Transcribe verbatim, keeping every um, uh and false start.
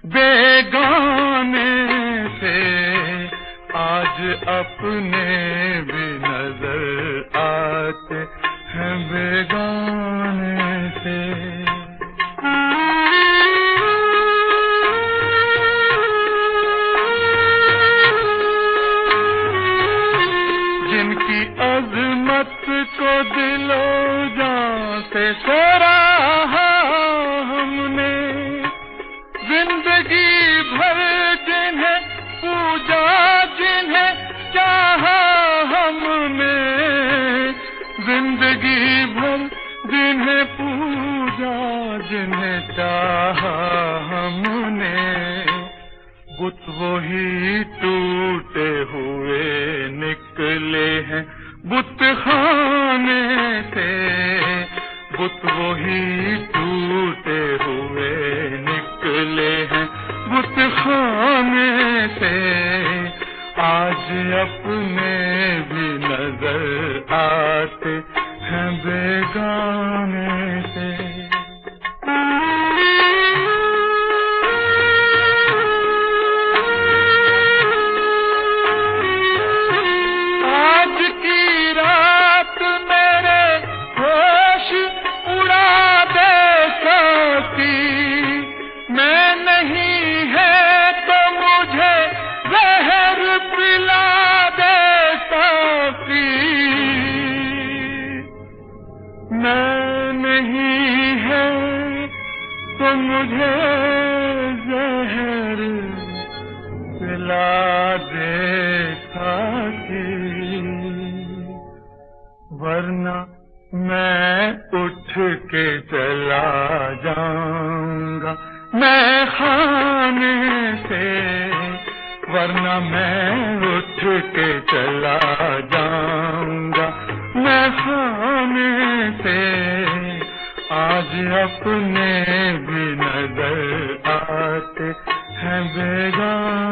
बेगाने से आज अपने भी नजर आते हैं बेगाने से। जिनकी अज़मत को दिलो जान से सराहा हमने, जिंदगी भर जिन्हें पूजा जिन्हें चाहा हमने, जिंदगी भर जिन्हें पूजा जिन्हें चाहा हमने, बुत वही टूटे हुए निकले हैं बुत खाने से, बुत वही टूटे हुए निकले हैं बुत खाने से। आज अपने भी नजर आते हैं बेगाने से। आज की रात मेरे होश उड़ा दे साथी, मैं नहीं है तो मुझे जहर पिला दे साथी, मैं नहीं है तो मुझे जहर पिला दे साथी, वरना मैं उठ के चला जाऊंगा मैं खाने से, वरना मैं उठ के चला जाऊंगा मैं खाने से। आज अपने भी नजर आते हैं बेगाने